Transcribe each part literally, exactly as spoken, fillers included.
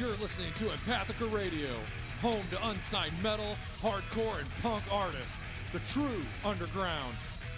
You're listening to Empathica Radio, home to unsigned metal, hardcore, and punk artists. The true underground.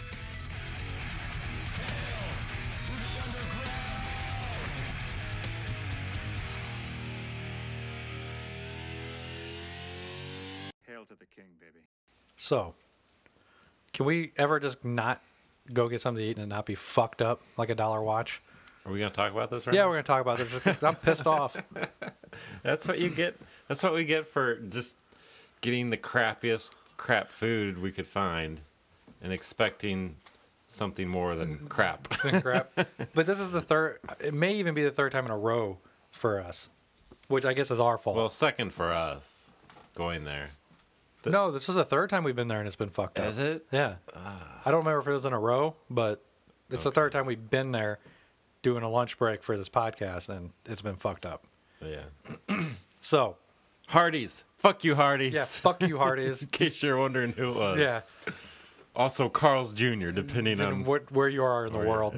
Hail to the king, baby. So, can we ever just not go get something to eat and not be fucked up like a dollar watch? Are we going to talk about this right Yeah, now? we're going to talk about this. I'm pissed off. That's what you get. That's what we get for just getting the crappiest crap food we could find and expecting something more than crap. Crap. But this is the third, it may even be the third time in a row for us, which I guess is our fault. Well, second for us going there. The, no, this was the third time we've been there and it's been fucked up. Is it? Yeah. Ah. I don't remember if it was in a row, but it's Okay. the third time we've been there doing a lunch break for this podcast and it's been fucked up. Yeah. So. Hardee's. Fuck you, Hardee's. Yeah, fuck you, Hardee's. In case you're wondering who it was. Yeah. Also, Carl's Junior, depending It's on in what, where you are in the where- world.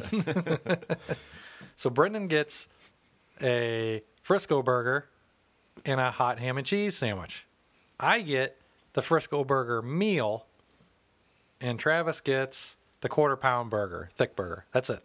So Brendan gets a Frisco burger and a hot ham and cheese sandwich. I get the Frisco burger meal, and Travis gets the quarter pound burger, thick burger. That's it.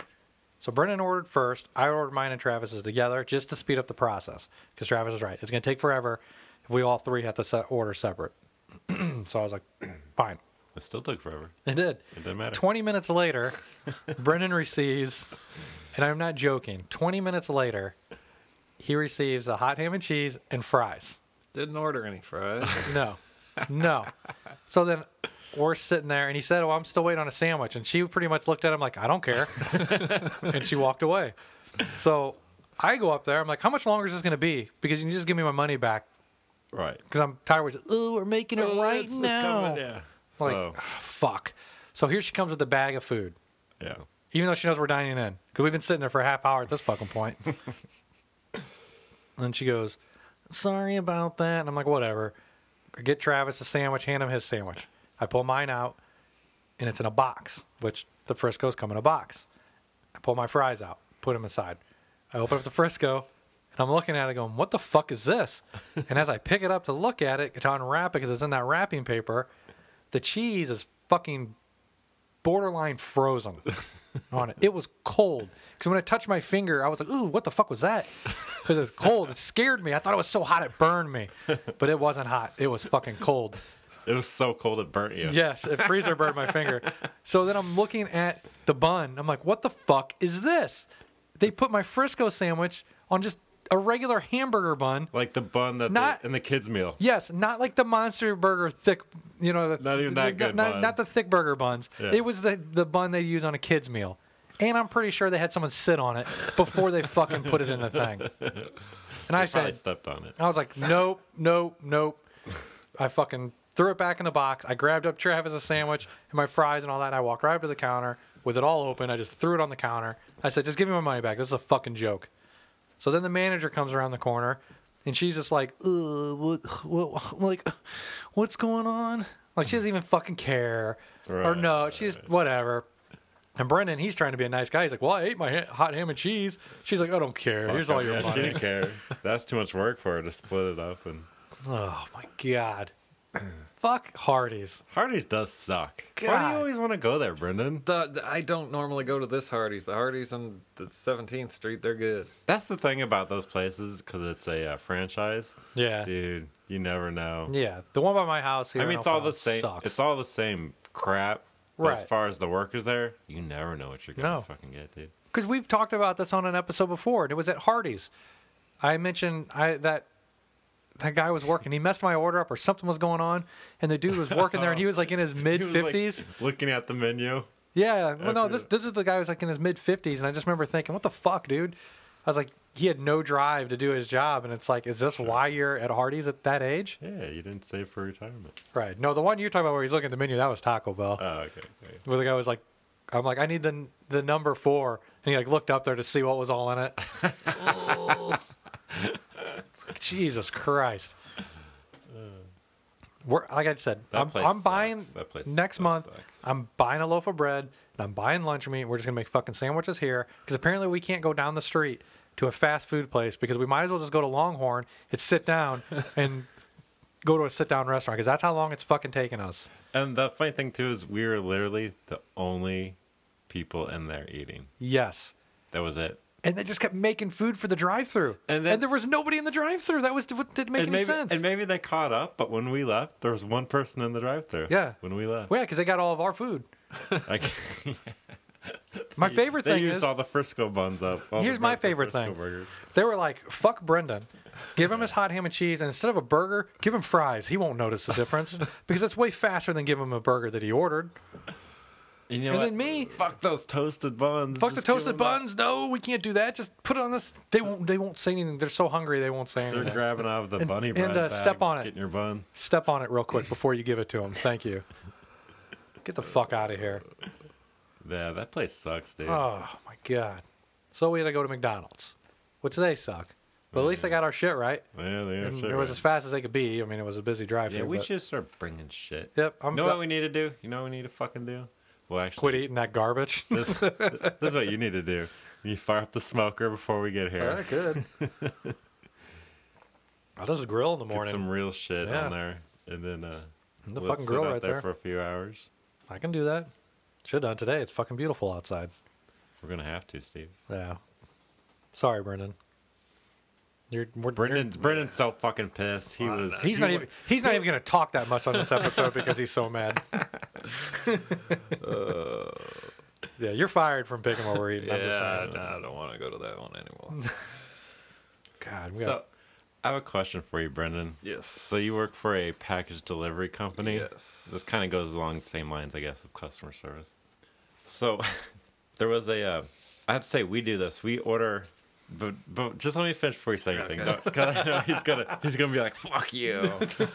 So Brendan ordered first. I ordered mine and Travis's together just to speed up the process because Travis is right. It's going to take forever if we all three have to set, order separate. So I was like, fine. It still took forever. It did. It didn't matter. twenty minutes later, Brendan receives, and I'm not joking, twenty minutes later, he receives a hot ham and cheese and fries. Didn't order any fries. No. No. So then we're sitting there, and he said, oh, I'm still waiting on a sandwich. And she pretty much looked at him like, I don't care. And she walked away. So I go up there. I'm like, how much longer is this going to be? Because you can just give me my money back. Right. Because I'm tired of it. Oh, we're making it Oh, right it's now. coming, yeah. Like, So, ah, fuck. So here she comes with a bag of food. yeah. Even though she knows we're dining in. Because we've been sitting there for a half hour at this fucking point. And then she goes, sorry about that. And I'm like, whatever. I get Travis a sandwich, hand him his sandwich. I pull mine out, and it's in a box, which the Frisco's come in a box. I pull my fries out, put them aside. I open up the Frisco, and I'm looking at it going, what the fuck is this? And as I pick it up to look at it, to unwrap it because it's in that wrapping paper, the cheese is fucking borderline frozen on it. It was cold. Because when I touched my finger, I was like, ooh, what the fuck was that? Because it was cold. It scared me. I thought it was so hot it burned me. But it wasn't hot. It was fucking cold. It was so cold it burnt you. Yes, it freezer burned my finger. So then I'm looking at the bun. I'm like, what the fuck is this? They put my Frisco sandwich on just a regular hamburger bun. Like the bun that Not- they, in the kids' meal. Yes, not like the Monster Burger thick, you know. The, Not even that the- good Not, bun. not the thick burger buns. Yeah. It was the, the bun they use on a kid's meal. And I'm pretty sure they had someone sit on it before they fucking put it in the thing. And I I probably said, stepped on it. I was like, nope, nope, nope. I fucking threw it back in the box. I grabbed up Travis' sandwich and my fries and all that. And I walked right up to the counter with it all open. I just threw it on the counter. I said, just give me my money back. This is a fucking joke. So then the manager comes around the corner and she's just like, uh, what, what, like, what's going on? Like, she doesn't even fucking care. or Right, no, right, she's right. whatever. And Brendan, he's trying to be a nice guy. He's like, well, I ate my ha- hot ham and cheese. She's like, I don't care. Here's all your yeah, she money. didn't care. That's too much work for her to split it up. And Oh, my God. Fuck Hardee's. Hardee's does suck. Why do God. you always want to go there, Brendan? The, the- I don't normally go to this Hardee's. The Hardee's on the seventeenth Street, they're good. That's the thing about those places because it's a uh, franchise. Yeah. Dude, you never know. Yeah. The one by my house here I mean, in it's all the O'Fallon same. sucks. It's all the same crap. But as Right. far as the workers there, you never know what you're gonna No. fucking get, dude. Because we've talked about this on an episode before, and it was at Hardee's. I mentioned I that that guy was working. He messed my order up, or something was going on, and the dude was working there, and he was like in his mid He was, like, fifties. looking at the menu. Yeah, well, no, after this the- this is the guy who was like in his mid fifties, and I just remember thinking, what the fuck, dude? I was like, he had no drive to do his job, and it's like, is this why you're at Hardee's at that age? Yeah, you didn't save for retirement. Right. No, the one you're talking about where he's looking at the menu, that was Taco Bell. Oh, okay. okay. Where the guy was like, I'm like, I need the the number four, and he like looked up there to see what was all in it. It's like, Jesus Christ. We're, like I said, That I'm, place I'm buying sucks. That place next does month. suck. I'm buying a loaf of bread and I'm buying lunch meat. We're just gonna make fucking sandwiches here because apparently we can't go down the street to a fast food place because we might as well just go to Longhorn and sit down and go to a sit down restaurant because that's how long it's fucking taking us. And the funny thing too is we were literally the only people in there eating. Yes. That was it. And they just kept making food for the drive-through, And then- and there was nobody in the drive-through. That was what didn't make and any maybe, sense. And maybe they caught up, but when we left, there was one person in the drive-thru. Yeah. When we left. Well, yeah, because they got all of our food. Like, My favorite they thing used is all the Frisco buns up. all the Here's my Frisco favorite thing. Burgers. they were like, "Fuck Brendan, give him his hot ham and cheese, and instead of a burger, give him fries. He won't notice the difference because it's way faster than giving him a burger that he ordered." And, you know And what? then me, Fuck those toasted buns. fuck the Just give toasted them that- buns. No, we can't do that. Just put it on this. They won't. They won't say anything. They're so hungry they won't say anything. They're grabbing out of the And- bunny and, bread uh, bag, step on it. getting your bun. Step on it real quick before you give it to him. Thank you. Get the fuck out of here. Yeah, that place sucks, dude. Oh my god. So we had to go to McDonald's, which they suck. But at least they got our shit right. Yeah, they are And shit it was right. as fast as they could be. I mean, it was a busy drive Yeah, through. we but should start bringing shit. Yep. I'm You know what we need to do? You know what we need to fucking do? Well, actually, quit eating that garbage. This, this is what you need to do. You fire up the smoker before we get here. good. I'll just grill in the Get morning. some real shit Yeah. on there, and then uh, The we'll fucking sit grill out right there there. for a few hours. I can do that. Should have done today. It's fucking beautiful outside. We're gonna have to, Steve. Yeah. Sorry, Brendan. You're we're, Brendan's Brendan's so fucking pissed. He was. He's he not wa- even. He's not even going to talk that much on this episode because he's so mad. Yeah, you're fired from picking what we're eating. I'm just Yeah, saying. nah, I don't want to go to that one anymore. God, we So, got, I have a question for you, Brendan. Yes. So you work for a package delivery company. Yes. This kind of goes along the same lines, I guess, of customer service. So there was a. Uh, I have to say, we do this. We order. But but just let me finish before you say anything. Okay. Don't- 'cause I know he's gonna he's gonna be like, fuck you.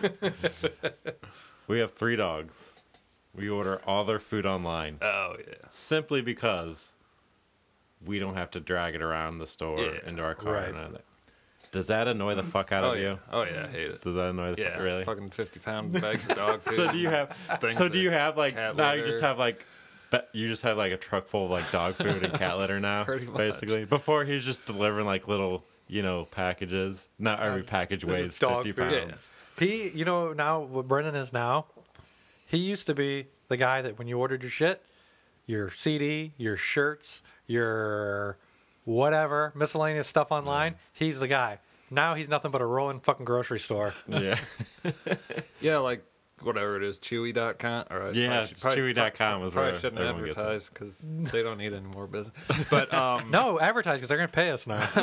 We have three dogs. We order all their food online Oh yeah. simply because we don't have to drag it around the store Yeah. into our car. Right. And all that. Does that annoy the fuck out Oh of yeah. you? Oh yeah. I hate it. Does that annoy the Yeah. fuck really? Fucking fifty pound bags of dog food. So do you have? Things So do you that have like cat now? You litter. just have like. But you just have like a truck full of like dog food and cat litter now, Pretty much. basically. Before he was just delivering like little, you know, packages. Not every package this weighs is dog fifty food. pounds. he, you know, now what Brendan is now, he used to be the guy that when you ordered your shit, your C D, your shirts, your whatever, miscellaneous stuff online, he's the guy. Now he's nothing but a rolling fucking grocery store. Yeah, Yeah, like whatever it is, Chewy dot com. Or I Yeah, probably should- it's probably- Chewy dot com is probably where shouldn't everyone gets it. advertise because they don't need any more business. But um, No, advertise because they're going to pay us now.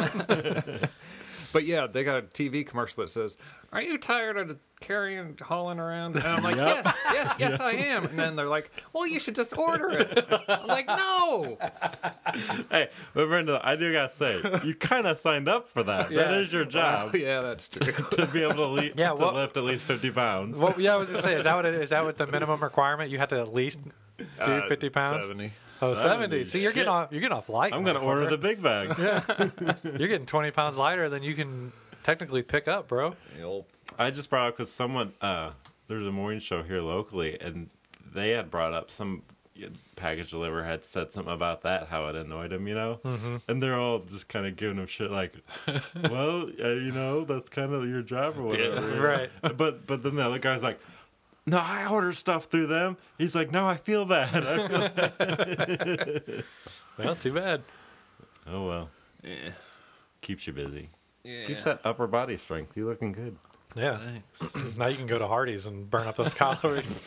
But yeah, they got a T V commercial that says, "Are you tired of carrying, hauling around?" And I'm like, Yep. "Yes, yes, yes, I am." And then they're like, "Well, you should just order it." I'm like, "No." hey, but Brenda, I do gotta say, you kind of signed up for that. That Yeah. is your job Well, yeah, that's true. to be able to, le- Yeah, to what- lift at least fifty pounds. Well, yeah, I was going to say, is that what it, is that what the minimum requirement? You have to at least do Uh, fifty pounds? seventy. Oh, seventy. seventy. See, you're getting Shit. off. You're getting off light. I'm gonna order the big bag. motherfucker. You're getting twenty pounds lighter than you can technically pick up, bro. Yep. I just brought up because someone, uh, there's a morning show here locally, and they had brought up some package deliverer had said something about that, how it annoyed him, you know? Mm-hmm. And they're all just kind of giving him shit like, well, uh, you know, that's kind of your job or whatever. Yeah. you know? Right. But but then the other guy's like, no, I order stuff through them. He's like, no, I feel bad. I feel bad. Well, too bad. Oh, well. Yeah. Keeps you busy. Yeah. Keeps that upper body strength. You looking good. Yeah. Now you can go to Hardee's and burn up those calories.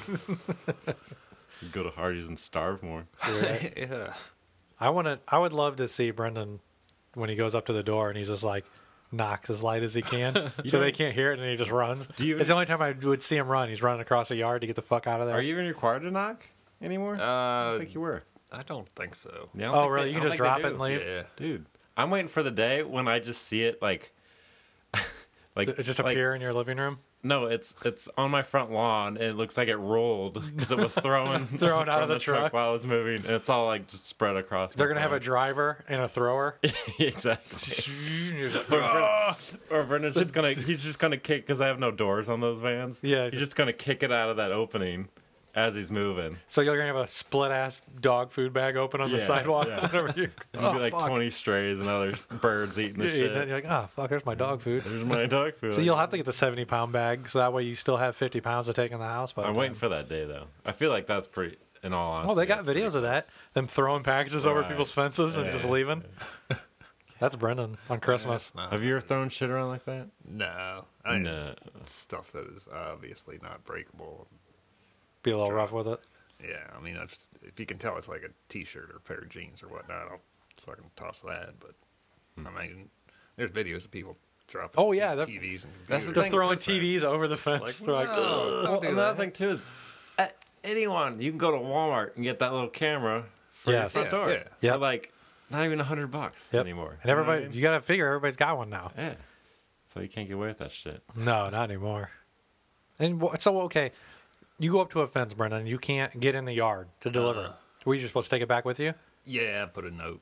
You go to Hardee's and starve more. Yeah. I want to. I would love to see Brendan when he goes up to the door and he's just like knocks as light as he can, so they can't hear it, and he just runs. Do you- It's the only time I would see him run. He's running across the yard to get the fuck out of there. Are you even required to knock anymore? Uh, I think you were. I don't think so. Yeah, I don't Oh, think really? they- You I can don't just think drop they it do. and leave? Yeah. Dude, I'm waiting for the day when I just see it like, like It just like- appear in your living room, No, it's it's on my front lawn, and it looks like it rolled because it was thrown Thrown out from of the truck. while I was moving, and it's all like just spread across. they're my gonna have a lawn. driver and a thrower. exactly. You're just- Or, Bren- or Brendan's just gonna he's just gonna kick because I have no doors on those vans. Yeah, he's just- just gonna kick it out of that opening, as he's moving. So you're gonna have a split ass dog food bag open on the Yeah, sidewalk yeah. whenever you. There'll be Oh, like fuck. twenty strays and other birds eating the You're eating it, shit. You're like, oh fuck, there's my dog food. There's my dog food. So you'll have to get the seventy pound bag, so that way you still have fifty pounds to take in the house. By the I'm time. waiting for that day though. I feel like that's pretty. In all honesty, Oh, they got that's pretty videos of that. Them throwing packages over Right. people's fences and Yeah, just yeah, leaving. That's Brendan on Christmas. No, Have you ever thrown shit around like that? no, I No. stuff that is obviously not breakable. Be a little rough with it. Yeah, I mean, if, if you can tell it's like a T-shirt or a pair of jeans or whatnot, I'll fucking toss that. But I mean, there's videos of people dropping. Oh, yeah, that- T Vs and That's the computers. They're thing, throwing that's T Vs over the fence. Like, They're like, no. "Ugh." Don't do Another that. thing too is, uh, anyone you can go to Walmart and get that little camera for Yes. your front Yeah, door yeah. Yep. for like not even a hundred bucks Yep. anymore. And everybody, You know what you gotta figure everybody's got one now. I mean? Yeah. So you can't get away with that shit. No, not anymore. And wh- so, okay, you go up to a fence, Brendan. You can't get in the yard to deliver. Uh, Were you just supposed to take it back with you? Yeah, put a note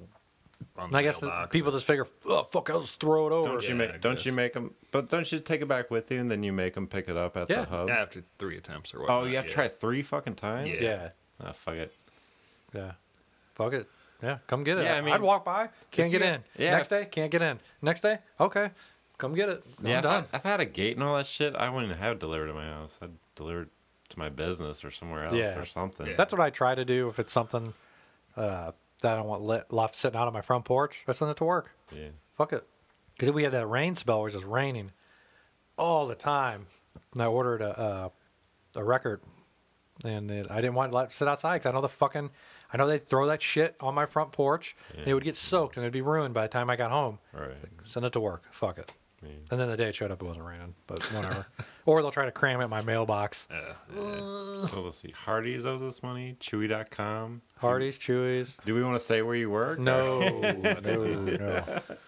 on And the I guess the, mailbox. people just figure, oh fuck, I'll just throw it over. Don't you Yeah, make? I Don't guess. you make them? But don't you take it back with you and then you make them pick it up at Yeah. the hub? after three attempts or whatnot. Oh, you have to yeah. try three fucking times. Yeah. Yeah, Oh, fuck it. yeah. Fuck it. Yeah, come get it. Yeah, I mean, I'd walk by, can't get you- in. yeah. Next day, can't get in. Next day, okay, come get it. I'm Yeah, if I, done. if I had a gate and all that shit, I wouldn't have it delivered to my house. I'd deliver it to my business or somewhere else Yeah. or something. Yeah. That's what I try to do if it's something uh, that I don't want lit, left sitting out on my front porch. I send it to work. Yeah. Fuck it. Because we had that rain spell where it was just raining all the time. And I ordered a a, a record. And it, I didn't want to let it sit outside because I know the fucking, I know they'd throw that shit on my front porch and it would get soaked and it'd be ruined by the time I got home. Right. Send it to work. Fuck it. Yeah. And then the day it showed up, it wasn't raining, but whatever. Or they'll try to cram it in my mailbox. Yeah. So let's see. Hardee's owes us money. Chewy dot com. Hardee's, Chewy's. Do we want to say where you work? No, no, no,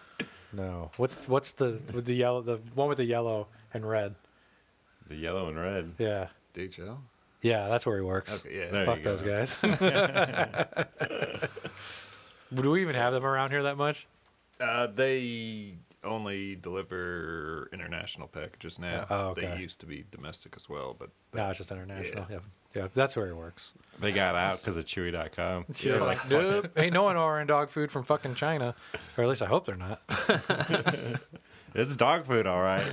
no. What, what's the with the yellow? The one with the yellow and red. The yellow and red. Yeah, D H L? yeah, that's where he works. Okay, yeah. There Fuck you go. those guys. Do we even have them around here that much? Uh, they only deliver international packages now. Oh, okay. They used to be domestic as well, but No, it's just international. Yeah, Yeah. yeah, that's where he works. They got out because of Chewy dot com. She was like, nope, ain't no one ordering dog food from fucking China, or at least I hope they're not. It's dog food, all right.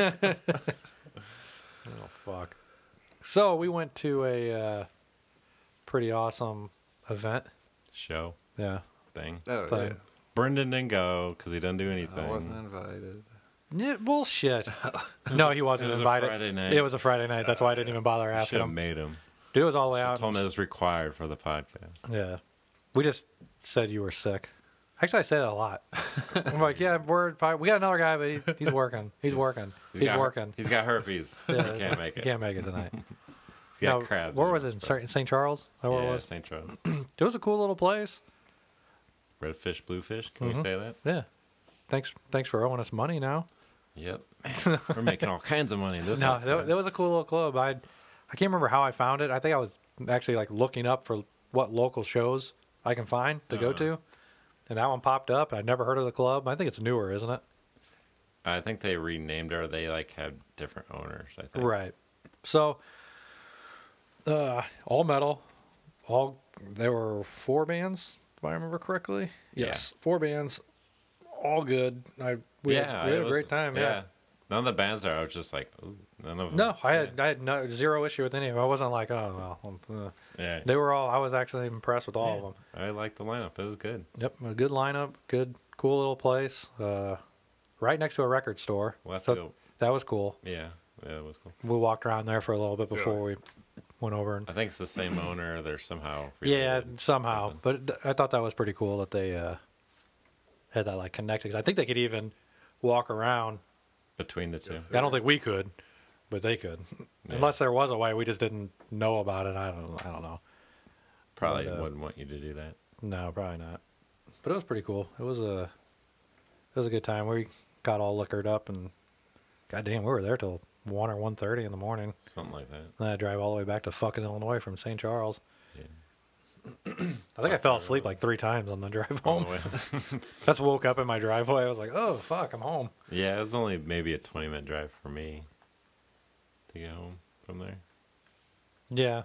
Oh fuck. So we went to a uh, pretty awesome event. Show Yeah. thing. oh, Thing. yeah. Brendan didn't go because he didn't do anything. I wasn't invited. Yeah, bullshit. No, he wasn't It was a invited. Friday night. It was a Friday night. That's why I didn't even bother Should asking have him. made him. Dude, it was all the way out. Told him it was required for the podcast. Yeah. We just said you were sick. Actually, I said it a lot. I'm like, yeah, we're fine. We got another guy, but he, he's working. He's working. He's, got, working. He's got herpes. Yeah, he can't make He it. can't make it tonight. He's got No, crabs. where in was his it? throat. In Saint Charles? Is that where Yeah, it was? Saint Charles. It was a cool little place. Redfish, bluefish. Can Mm-hmm. we say that? Yeah. Thanks Thanks for owing us money now. Yep. We're making all kinds of money. This No, episode. that, that was a cool little club. I I can't remember how I found it. I think I was actually like looking up for what local shows I can find to go Uh-huh. to. And that one popped up. And I'd never heard of the club. I think it's newer, isn't it? I think they renamed it, or they like have different owners. I think. Right. So, uh, all metal, all there were four bands, if I remember correctly. Yes, four bands, all good. I we yeah, had, we had it a was- great time. Yeah. None of the bands there, I was just like, ooh, none of them. No, I had I had no zero issue with any of them. I wasn't like, oh well. Uh, Yeah. they were all. I was actually impressed with all of them. I liked the lineup. It was good. Yep, a good lineup, good, cool little place. Uh, right next to a record store. We'll have So to go. that was cool. Yeah, yeah, it was cool. We walked around there for a little bit before Yeah. we went over and I think it's the same owner. They're somehow. yeah, related, somehow. something. But th- I thought that was pretty cool that they uh, had that like connected. 'Cause I think they could even walk around. Between the two. I don't think we could, but they could. Yeah. Unless there was a way, we just didn't know about it. I don't. I don't know. Probably But, uh, wouldn't want you to do that. No, probably not. But it was pretty cool. It was a. It was a good time. We got all liquored up and, goddamn, we were there till one or one thirty in the morning. Something like that. Then I drive all the way back to fucking Illinois from Saint Charles. Yeah. I think I fell asleep like three times on the drive All home. the way. Just woke up in my driveway. I was like, oh fuck, I'm home. Yeah, it was only maybe a twenty minute drive for me to get home from there. Yeah,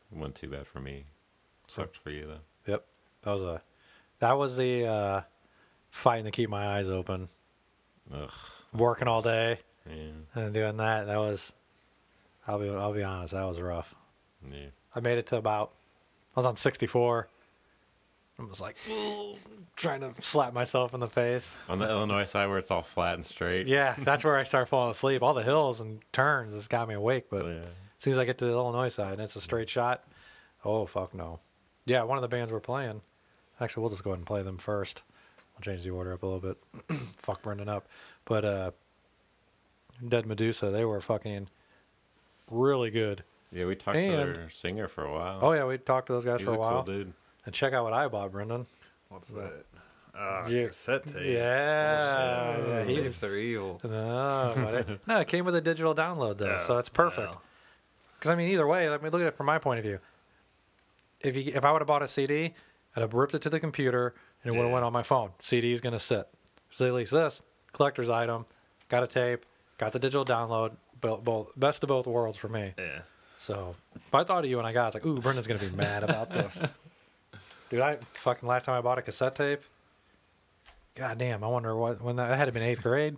It wasn't too bad for me. Sucked for you though. Yep. That was a that was the uh, fighting to keep my eyes open. Ugh. Working all day Yeah. and doing that. That was. I'll be I'll be honest. That was rough. Yeah. I made it to about. I was on sixty-four. I was like, ooh, trying to slap myself in the face. On the Illinois side where it's all flat and straight. Yeah, that's where I start falling asleep. All the hills and turns has got me awake, but Yeah. as soon as I get to the Illinois side and it's a straight shot, oh fuck no. Yeah, one of the bands we're playing. Actually, we'll just go ahead and play them first. We'll change the order up a little bit. Fuck Brendan up, but uh, Dead Medusa, they were fucking really good. Yeah, we talked And- to their singer for a while. Oh yeah, we talked to those guys He's for a a while. cool dude. And check out what I bought, Brendan. What's that? Uh, Yeah. cassette tape. Yeah, yeah, he- Tapes are evil. No, but it, no, it came with a digital download though, so Oh, it's perfect. wow. Because I mean, either way, let me look at it from my point of view. If you, if I would have bought a C D, I'd have ripped it to the computer and it would have Yeah. went on my phone. C D is gonna sit. So at least this collector's item, got a tape, got the digital download, both, both best of both worlds for me. Yeah. So if I thought of you when I got, it, it's like, ooh, Brendan's gonna be mad about this. Dude, I fucking last time I bought a cassette tape. God damn, I wonder what when that, that had to been eighth grade.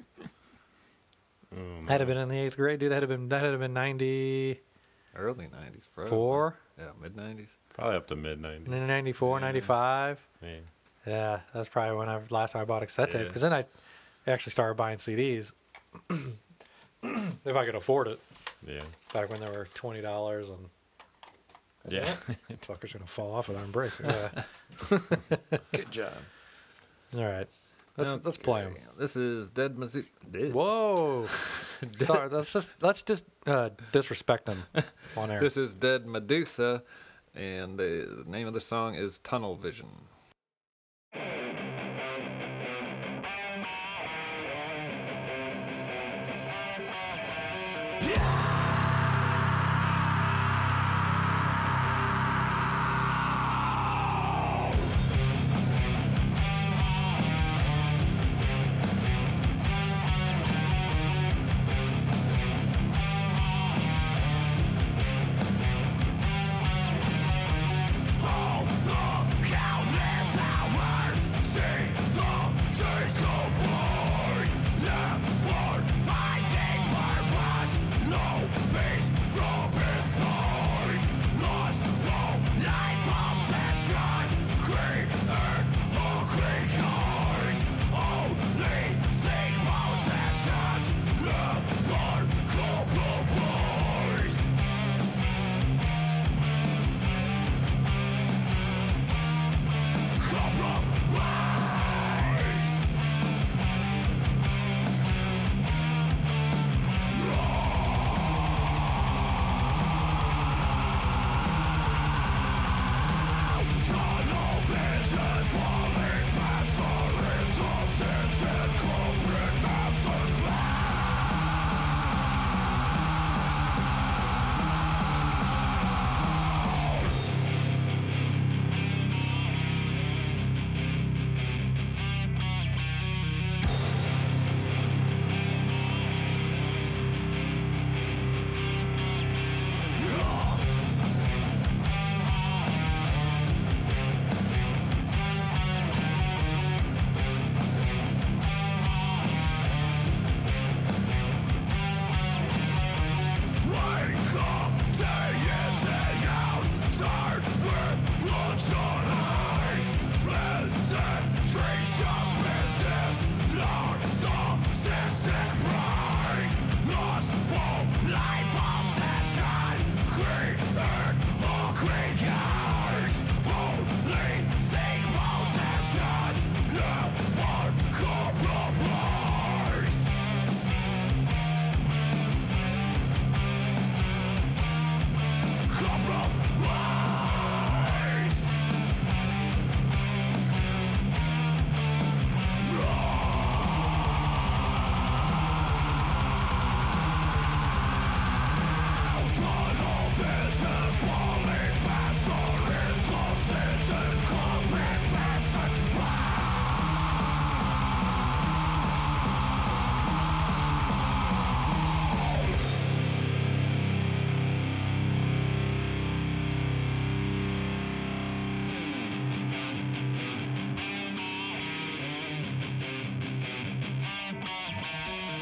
Oh, Had to been in the eighth grade, dude. That had been that had been ninety Early nineties, bro. four, Yeah, mid nineties. Probably up to mid nineties. ninety-four, Yeah. ninety-five. Yeah. Yeah, that's probably when I last time I bought a cassette tape. Yeah. Because then I actually started buying C Ds if I could afford it. Yeah. Back when they were twenty dollars and Yeah. fucker's gonna fall off of that and break. Yeah. Good job. All right, let's let's play them. Okay, This is Dead Mizzou. Whoa. Sorry, let's just let's just uh, disrespect them on air. This is Dead Medusa, and the name of the song is Tunnel Vision. All the countless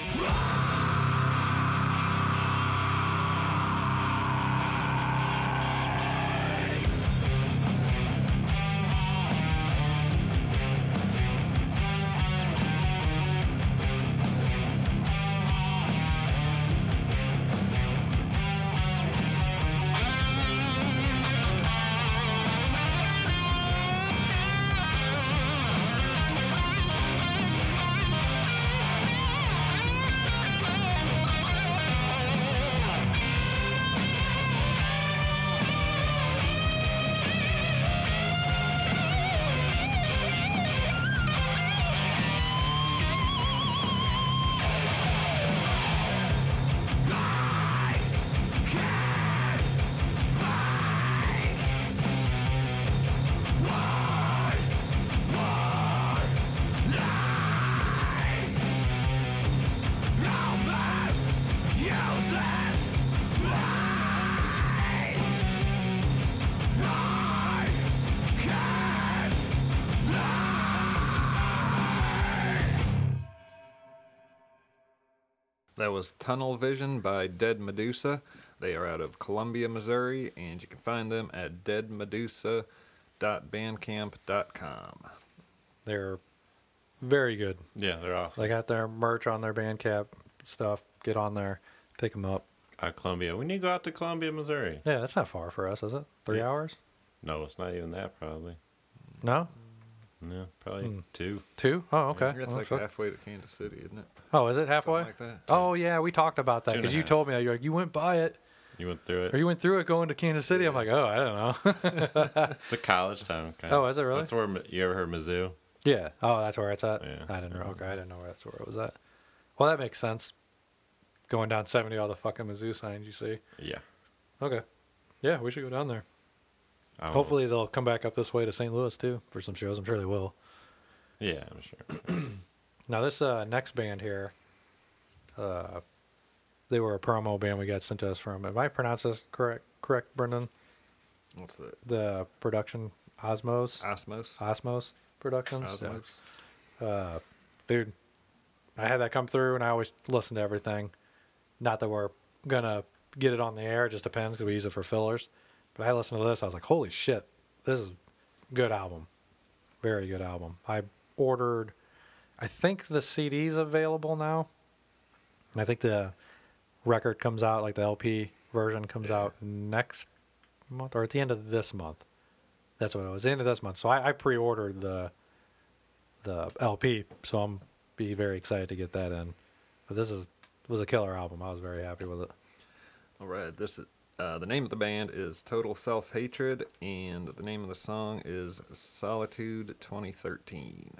That was Tunnel Vision by Dead Medusa. They are out of Columbia, Missouri, and you can find them at dead medusa dot bandcamp dot com. They're very good. Yeah, they're awesome. They got their merch on their Bandcamp stuff. Get on there, pick them up. Uh, Columbia. We need to go out to Columbia, Missouri. Yeah, that's not far for us, is it? Three Yeah. hours? No, it's not even that, probably. No? No, probably Hmm. two. Two? Oh, okay. It's Oh, like so- halfway to Kansas City, isn't it? oh, is it halfway? Something like that. Oh, yeah, we talked about that Two and a because you half. told me, you're like, you went by it, You went through it. or you went through it going to Kansas City. I'm like, oh, I don't know. It's a college town. Kind Oh, is it really? That's where Mi- you ever heard Mizzou? Yeah. Oh, that's where it's at. Yeah. I didn't know. Okay, I didn't know where that's where it was at. Well, that makes sense. Going down seventy, all the fucking Mizzou signs you see. Yeah. Okay. Yeah, we should go down there. I don't Hopefully, they'll come back up this way to Saint Louis too for some shows. I'm sure they will. know. Yeah, I'm sure. Now, this uh, next band here, uh, they were a promo band we got sent to us from. Am I pronouncing this correct? Correct, Brendan? What's that? The production Osmos, Osmos? Osmos Productions. Yeah. Osmos? Uh, dude, I had that come through, and I always listen to everything. Not that we're gonna get it on the air; it just depends because we use it for fillers. But I listened to this, I was like, "Holy shit, this is a good album, very good album." I ordered, I think the C D's available now. I think the record comes out, like the L P version comes Yeah. out next month or at the end of this month. That's what it was, the end of this month. So I, I pre-ordered the the L P, so I'm be very excited to get that in. But this is was a killer album. I was very happy with it. All right. This is, uh, the name of the band is Total Self Hatred, and the name of the song is Solitude twenty thirteen.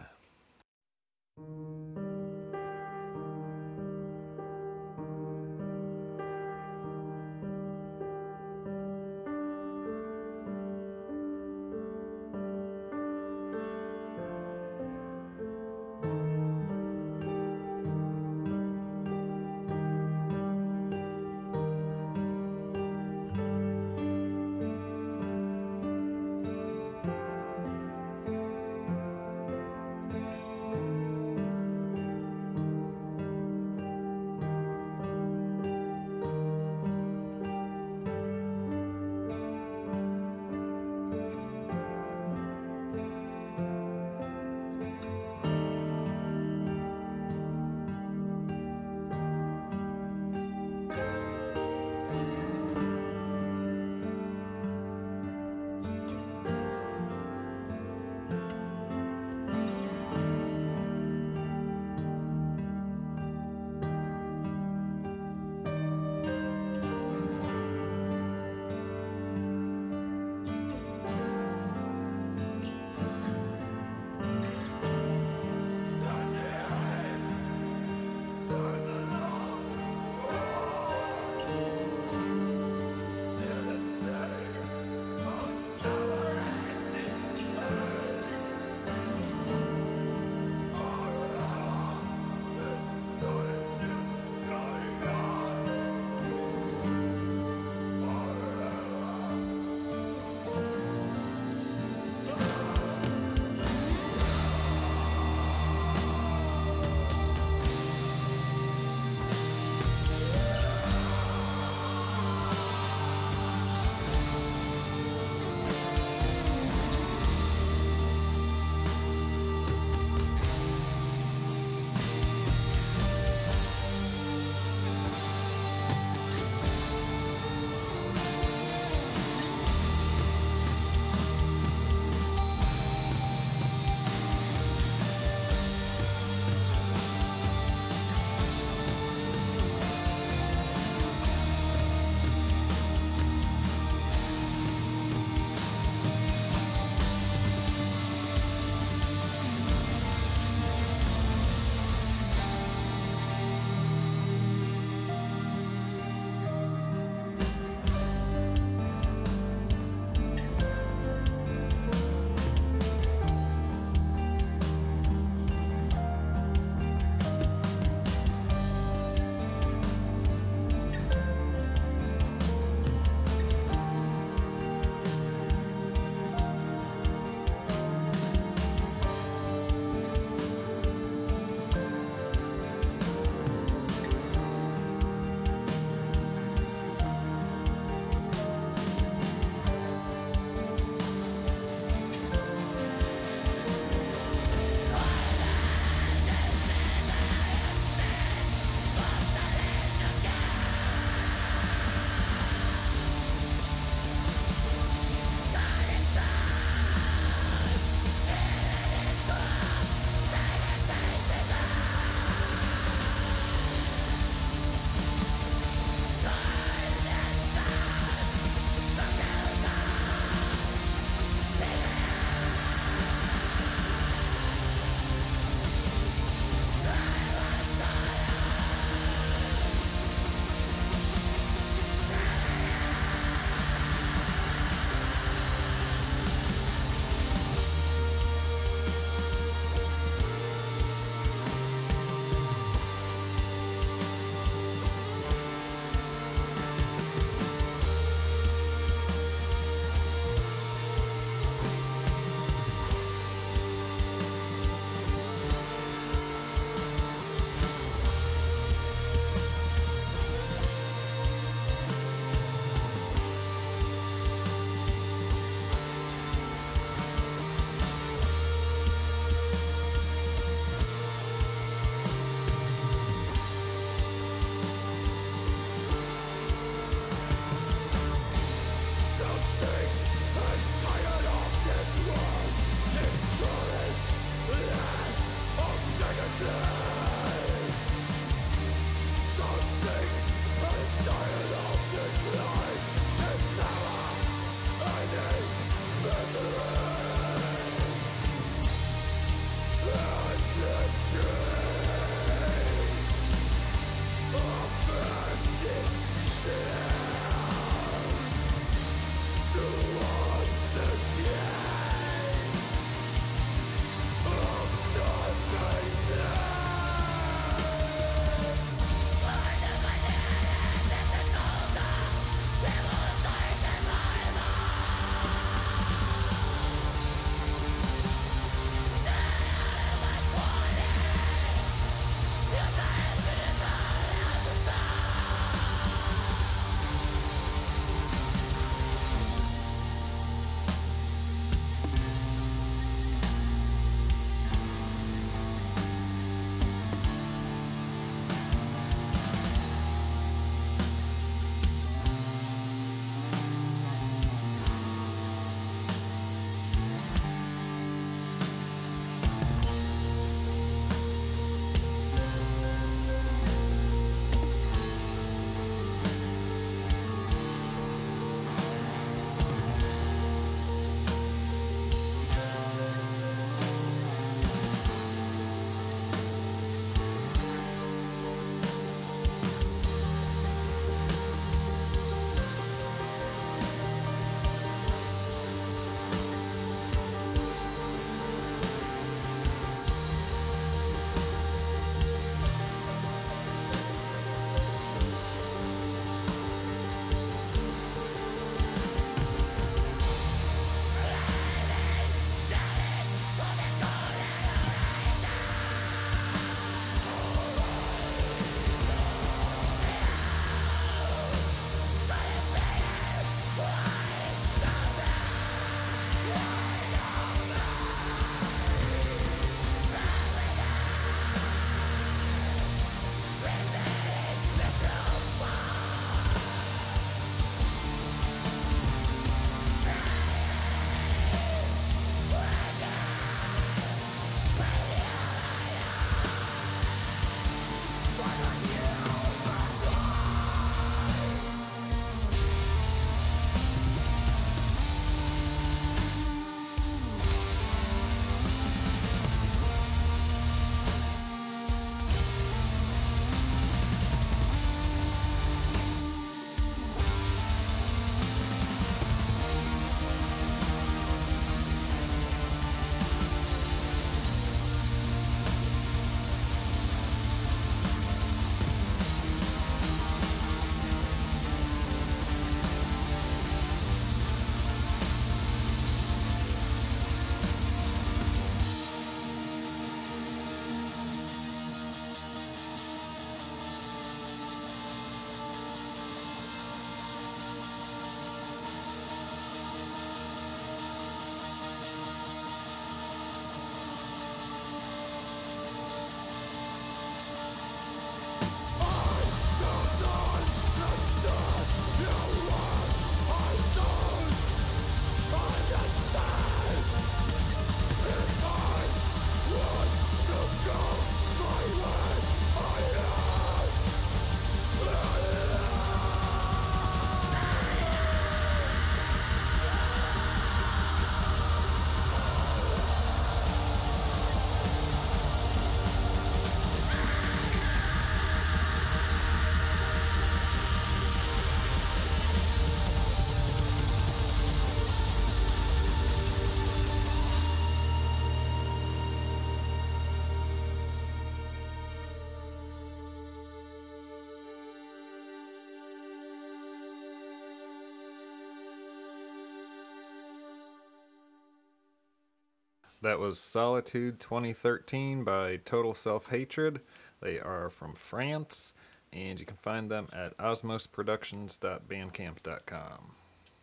That was Solitude twenty thirteen by Total Self Hatred. They are from France, and you can find them at osmos productions dot bandcamp dot com.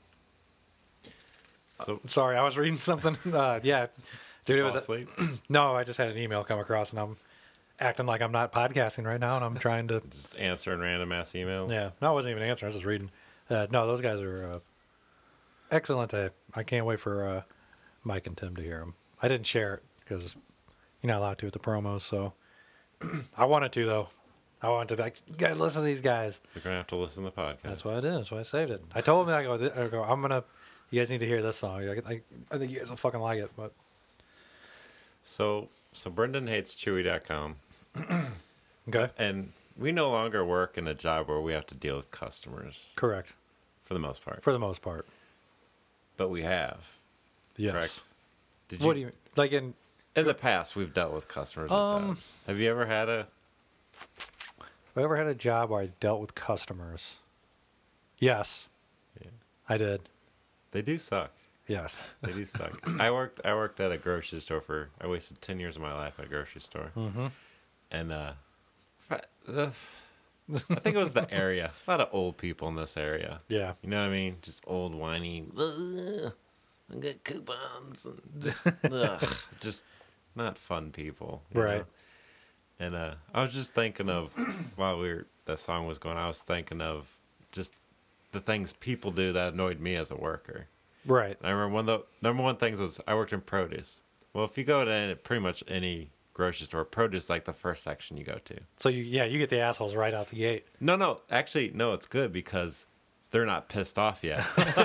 So Sorry, I was reading something. Uh, yeah, dude, it was. fall A, asleep? no, I just had an email come across, and I'm acting like I'm not podcasting right now, and I'm trying to. Just answering random ass emails. Yeah, no, I wasn't even answering. I was just reading. Uh, no, those guys are uh, excellent. I, I can't wait for uh, Mike and Tim to hear them. I didn't share it because you're not allowed to with the promos, so I wanted to though. I wanted to be like, you guys listen to these guys. They're gonna have to listen to the podcast. That's why I did. That's why I saved it. I told them I go, I go I'm gonna. You guys need to hear this song. I, I, I think you guys will fucking like it. But So so Brendan hates Chewy dot com, okay, and we no longer work in a job where we have to deal with customers correct for the most part. for the most part. But we have. Yes. Correct. Did What do you like in? In the past, we've dealt with customers. at Um, times. Have you ever had a? Have I ever had a job where I dealt with customers? Yes, Yeah. I did. They do suck. Yes. They do suck. I worked. I worked at a grocery store for. I wasted ten years of my life at a grocery store, Mm-hmm. and uh, fa- the, I think it was the area. A lot of old people in this area. Yeah. You know what I mean? Just old whiny. "Ugh, I got coupons and just, ugh, just not fun people. you Right. know? And uh, I was just thinking of while we were that song was going. I was thinking of just the things people do that annoyed me as a worker. Right. I remember one of the number one things was I worked in produce. Well, if you go to any, pretty much any grocery store, produce is like the first section you go to. So you, yeah, you get the assholes right out the gate. No, no, actually, no, it's good because they're not pissed off yet.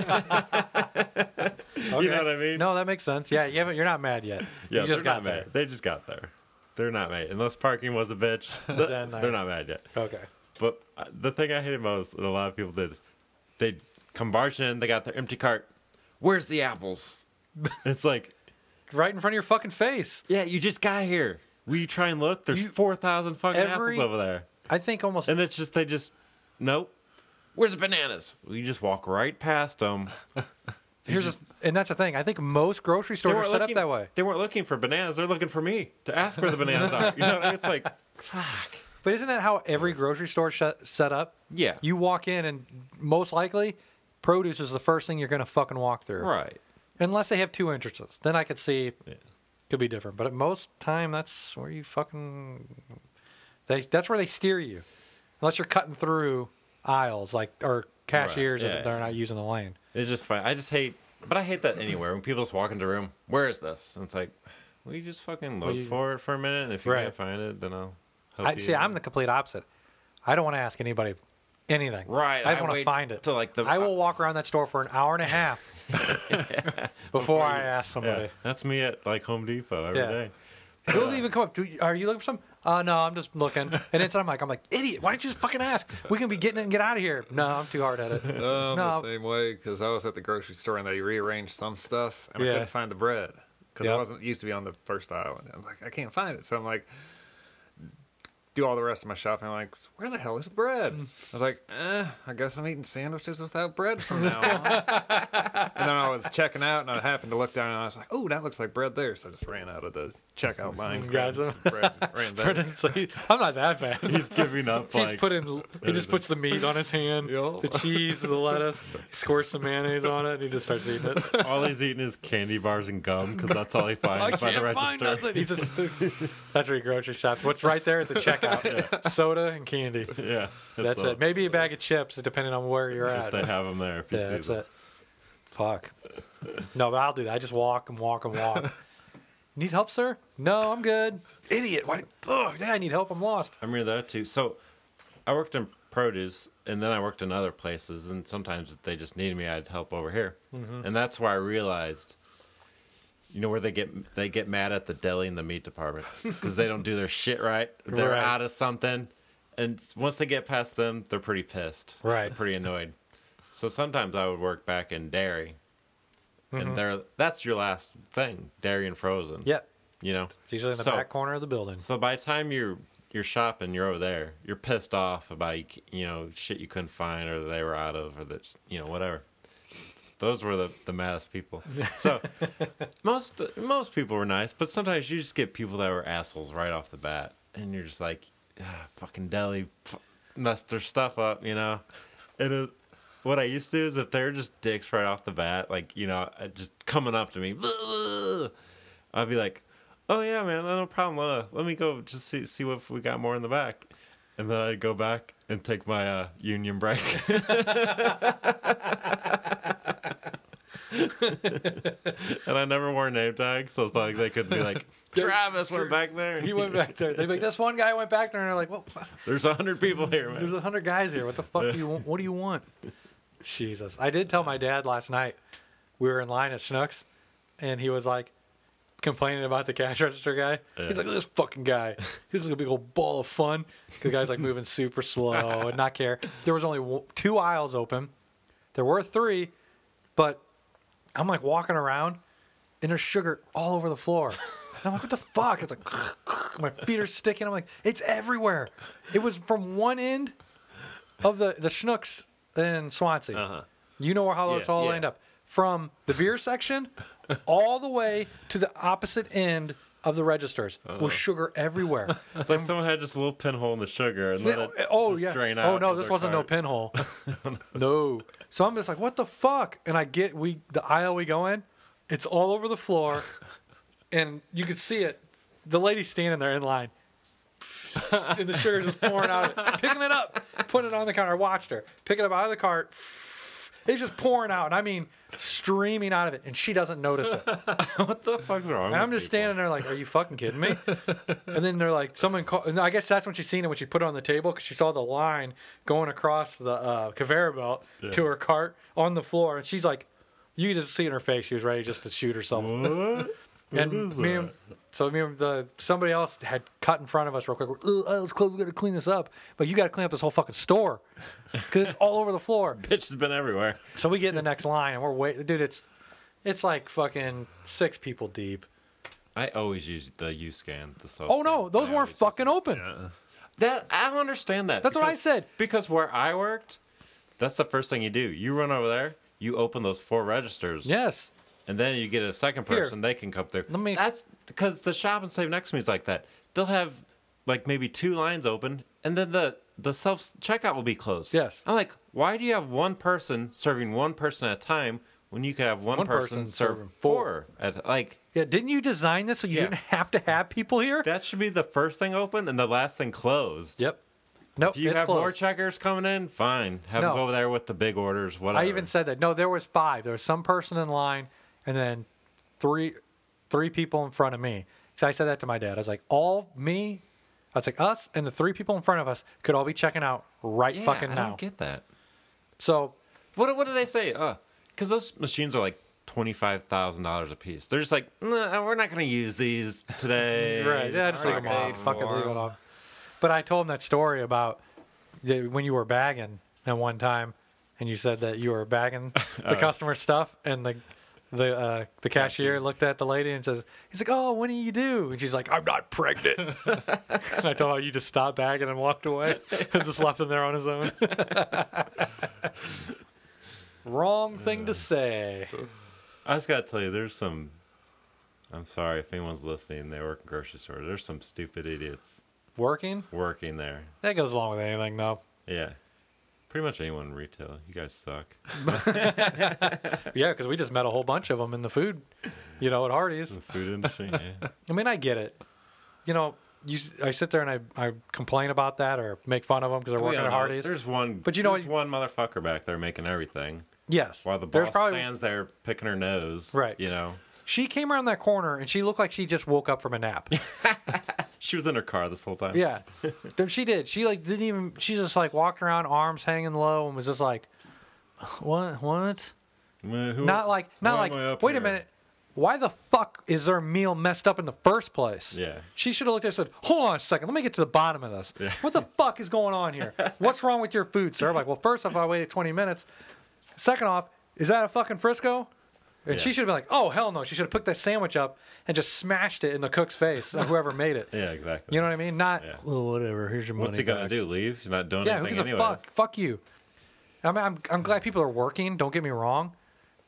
You know what I mean? No, that makes sense. Yeah, you haven't, you're not mad yet. yeah, you just they're got not there. mad. They just got there. They're not mad. Unless parking was a bitch, th- Then I- they're not mad yet. Okay. But uh, the thing I hated most, and a lot of people did, they come barging in, they got their empty cart. Where's the apples? It's like, Right in front of your fucking face. yeah, you just got here. Will you try and look? There's You- four thousand fucking every- apples over there. I think almost. And it's just, they just, nope. Where's the bananas? Well, you just walk right past them. here's a, and that's the thing. I think most grocery stores are set looking, up that way. They weren't looking for bananas. They're looking for me to ask where the bananas are. You know, it's like, fuck. But isn't that how every grocery store sh- set up? Yeah. You walk in, and most likely, produce is the first thing you're going to fucking walk through. Right. Unless they have two entrances, then I could see Yeah. could be different. But at most time, that's where you fucking they that's where they steer you, unless you're cutting through aisles like or cashiers Right, if yeah. they're not using the lane. It's just fine. I just hate, but I hate that anywhere. When people just walk into a room, where is this? And it's like, will you just fucking look Well, you- for it for a minute? And if you Right. can't find it, then I'll help I you. see. I'm the complete opposite. I don't want to ask anybody anything. Right, I just I want to wait find it. till, like, the- I will walk around that store for an hour and a half before I ask somebody. Yeah, that's me at like Home Depot every Yeah. day. They'll even come up. Do you, are you looking for some? Uh, no, I'm just looking. And then I'm like, I'm like, idiot. Why don't you just fucking ask? We can be getting it and get out of here. No, I'm too hard at it. Um, No. the same way because I was at the grocery store and they rearranged some stuff and I Yeah. couldn't find the bread because Yep. I wasn't used to be on the first aisle. And I was like, I can't find it. So I'm like, do all the rest of my shopping. I'm like, where the hell is the bread? I was like, eh, I guess I'm eating sandwiches without bread from now on. And then I was checking out and I happened to look down and I was like, oh, that looks like bread there. So I just ran out of the checkout line. Got grabbed some. some bread, and ran back. Brendan's like, I'm not that bad. He's giving up. He's Like, putting. He just puts the meat on his hand, Yo. the cheese, the lettuce. He squirts some mayonnaise on it, and he just starts eating it. all he's eating is candy bars and gum because that's all he finds by the register. He just. That's where he grocery shops. What's right there at the checkout? Soda and candy. Yeah, That's all. it. Maybe a bag of chips, depending on where you're If at. they have them there. If you Yeah, see that's them. it. Fuck. No, but I'll do that. I just walk and walk and walk. Need help, sir? No, I'm good. Idiot. Why? Oh, yeah, I need help. I'm lost. I remember that too. So I worked in produce and then I worked in other places and sometimes if they just needed me I'd help over here. Mm-hmm. And that's where I realized you know where they get they get mad at the deli and the meat department because they don't do their shit right. They're Right. out of something. And once they get past them, they're pretty pissed. Right. They're pretty annoyed. So sometimes I would work back in dairy. Mm-hmm. And they're that's your last thing, dairy and frozen. Yeah. You know? It's usually in the So- back corner of the building. So by the time you're you're shopping, you're over there. You're pissed off about you know shit you couldn't find or they were out of or that you know whatever. those were the, the maddest people. So most most people were nice, but sometimes you just get people that were assholes right off the bat, and you're just like, ah, fucking deli f- messed their stuff up, you know. And it, what I used to do is if they're just dicks right off the bat, like, you know, just coming up to me, I'd be like, oh yeah, man, no problem. Uh, let me go just see see what if we got more in the back. And then I'd go back and take my uh, union break. And I never wore name tags, so it's not like they couldn't be like, Travis went back there. He went back there. They'd be like, this one guy went back there, and they're like, well, There's a hundred people here, man. there's a hundred guys here. What the fuck do you want? What do you want? Jesus. I did tell my dad last night, we were in line at Schnucks, and he was like, complaining about the cash register guy. Yeah. He's like, look at this fucking guy. He looks like a big old ball of fun. The guy's like moving super slow and not care. There was only w- two aisles open. There were three, but I'm like walking around and there's sugar all over the floor. And I'm like, what the fuck? It's like, my feet are sticking. I'm like, it's everywhere. It was from one end of the, the Schnucks in Swansea. Uh-huh. You know how Yeah, it's all yeah. lined up. From the beer section all the way to the opposite end of the registers was sugar everywhere. It's like someone had just a little pinhole in the sugar and let it oh just yeah. drain out. Oh no, to this their wasn't cart. no pinhole. No. So I'm just like, what the fuck? And I get we the aisle we go in, it's all over the floor, and you could see it. The lady's standing there in line, and the sugar's just pouring out, of it, picking it up, putting it on the counter. I watched her pick it up out of the cart. It's just pouring out, and I mean streaming out of it, and she doesn't notice it. What the fuck's wrong? And I'm with just people? standing there like, are you fucking kidding me? And then they're like, someone called, and I guess that's when she seen it when she put it on the table because she saw the line going across the uh, conveyor belt to her cart on the floor, and she's like, you could just see in her face she was ready just to shoot herself. What? And me and, so me and the somebody else had cut in front of us real quick. We're, oh, it's close. We got to clean this up, but you got to clean up this whole fucking store because it's all over the floor. Bitch has been everywhere. So we get in the next line and we're waiting, dude. It's it's like fucking six people deep. I always use the U scan. The self Oh no, those I weren't always fucking open. Yeah. That I don't understand that. That's what I because- said. Because where I worked, that's the first thing you do. You run over there, you open those four registers. Yes. And then you get a second Here. person, they can come through. Let me ex- That's because the shop and save next to me is like that. They'll have like maybe two lines open, and then the the self checkout will be closed. Yes. I'm like, why do you have one person serving one person at a time when you could have one, One person, person serve serving four? At like Yeah, didn't you design this so you Yeah. didn't have to have people here? that should be the first thing open and the last thing closed. Yep. Nope, If you it's have closed. more checkers coming in, fine. Have No. them go over there with the big orders. Whatever. I even said that. No, there was five. There was some person in line, and then three, three people in front of me. So I said that to my dad. I was like, all me, I was like, us and the three people in front of us could all be checking out right yeah, fucking I now. don't get that. So What what do they say? Uh, because those machines are like twenty five thousand dollars a piece. They're just like, nah, we're not gonna use these today. right, yeah, just leave them off. Fucking leave it off. But I told him that story about the- when you were bagging at one time, and you said that you were bagging the customer stuff, and the the uh, the cashier looked at the lady and says, he's like, oh, when do you do? And she's like, I'm not pregnant. And I told her you just stopped bagging and walked away and just left him there on his own. Wrong thing to say. I just gotta tell you, there's some. I'm sorry if anyone's listening. They work in grocery stores. There's some stupid idiots Working? working there. That goes along with anything, though. Yeah, pretty much anyone in retail. You guys suck. Yeah, because we just met a whole bunch of them in the food, you know, at Hardee's. The food industry. Yeah. I mean, I get it. You know, you I sit there and I, I complain about that or make fun of them because they're We working all at know, Hardee's. There's one. But you know there's one motherfucker back there making everything, Yes. while the There's boss probably, stands there picking her nose. Right. You know, She came around that corner and she looked like she just woke up from a nap. she was in her car this whole time. Yeah. Dude, she did. She like didn't even, she just like walked around, arms hanging low, and was just like, what? What? Man, who- Not like, not why am I like, up wait a here? minute. Why the fuck is their meal messed up in the first place? Yeah. She should have looked at it and said, hold on a second. Let me get to the bottom of this. Yeah. What the fuck is going on here? What's wrong with your food, sir? I'm like, well, first off, I waited twenty minutes. Second off, is that a fucking Frisco? And Yeah. she should have been like, oh, hell no. She should have picked that sandwich up and just smashed it in the cook's face, or whoever made it. Yeah, exactly. You know what I mean? Not, Yeah. well, whatever. Here's your money. What's he gonna back. do? Leave? He's not doing Yeah, who anything gives a anyways. fuck? Fuck you. I mean, I'm, I'm glad people are working. Don't get me wrong.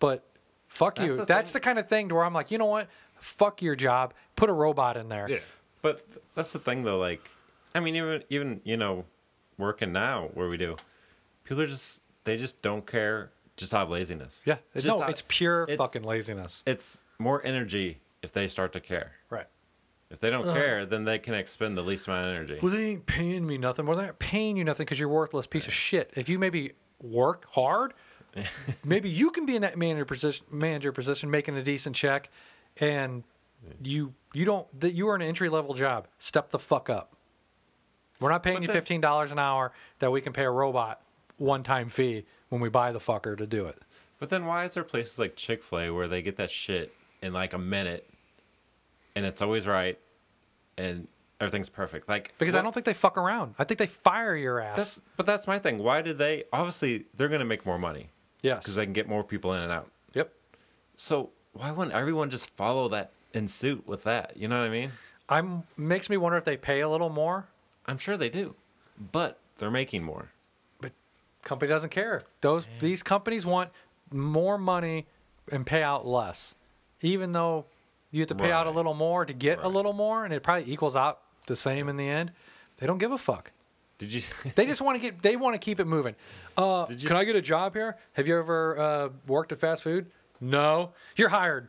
but fuck That's you. the That's thing. the kind of thing to where I'm like, you know what? Fuck your job. Put a robot in there. Yeah. But that's the thing, though. Like, I mean, even even you know, working now where we do, people are just they just don't care, just out of laziness. Yeah. Just no, out- it's pure it's- fucking laziness. It's more energy if they start to care. Right. If they don't care, then they can expend the least amount of energy. Well, they ain't paying me nothing. Well, they're not paying you nothing because you're a worthless piece of shit. If you maybe work hard, maybe you can be in that manager position, manager position, making a decent check, and you you don't that you are in an entry level job. Step the fuck up. We're not paying But you then- fifteen dollars an hour that we can pay a robot one time fee when we buy the fucker to do it. But then why is there places like Chick-fil-A where they get that shit in like a minute, and it's always right, and everything's perfect? Like Because I what- don't think they fuck around. I think they fire your ass. That's but that's my thing. Why did they? Obviously, they're going to make more money yes. because they can get more people in and out. Yep. So why wouldn't everyone just follow that in suit with that? You know what I mean? I'm makes me wonder if they pay a little more. I'm sure they do, but they're making more. Company doesn't care. Those these companies want more money and pay out less, even though you have to pay out a Right. little more to get a Right. little more, and it probably equals out the same in the end. They don't give a fuck. Did you? They just want to get. They want to keep it moving. Uh, Did you can s- I get a job here? Have you ever uh, worked at fast food? No. You're hired.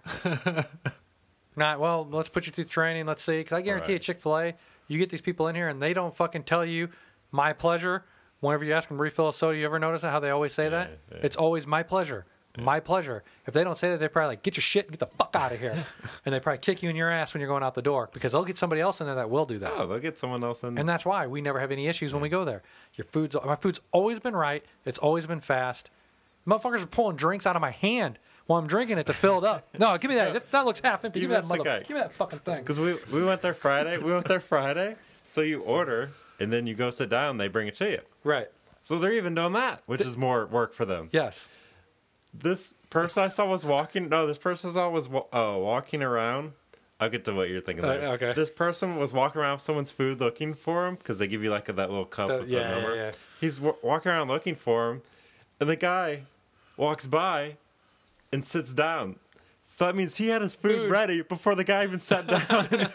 Not well. Let's put you through training. Let's see. Because I guarantee you, Right. Chick-fil-A, you get these people in here and they don't fucking tell you my pleasure. Whenever you ask them to refill a soda, you ever notice how they always say that? yeah. It's always my pleasure. My pleasure. If they don't say that, they're probably like, get your shit and get the fuck out of here. And they probably kick you in your ass when you're going out the door because they'll get somebody else in there that will do that. Oh, they'll get someone else in. And that's why we never have any issues when we go there. Your food's my food's always been right. It's always been fast. Motherfuckers are pulling drinks out of my hand while I'm drinking it to fill it up. No, give me that. That looks half empty. You Give me that missed the mother. guy. Give me that fucking thing. Because we we went there Friday. We went there Friday. So you order and then you go sit down. They bring it to you. Right. So they're even doing that, which is more work for them. Yes. This person I saw was walking. No, this person I saw was wa- uh, walking around. I'll get to what you're thinking. Uh, later. okay. This person was walking around with someone's food looking for him because they give you like a, that little cup The- with yeah, the yeah, number. yeah. He's w- walking around looking for him, and the guy walks by and sits down. So that means he had his food, Food. ready before the guy even sat down.